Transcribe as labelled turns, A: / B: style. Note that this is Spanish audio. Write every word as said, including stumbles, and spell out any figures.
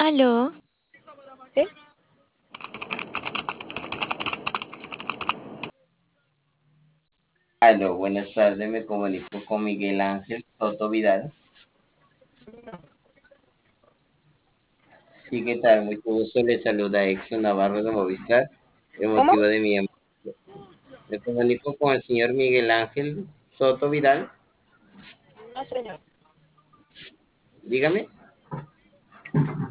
A: Aló,
B: ¿Sí?
C: Aló, buenas tardes, me comunico con Miguel Ángel Soto Vidal. Sí, ¿qué tal? Mucho gusto, le saluda Exxon Navarro de Movistar. El
B: ¿Cómo?
C: motivo de mi llamada. Me comunico con el señor Miguel Ángel Soto Vidal.
B: No, señor.
C: Dígame.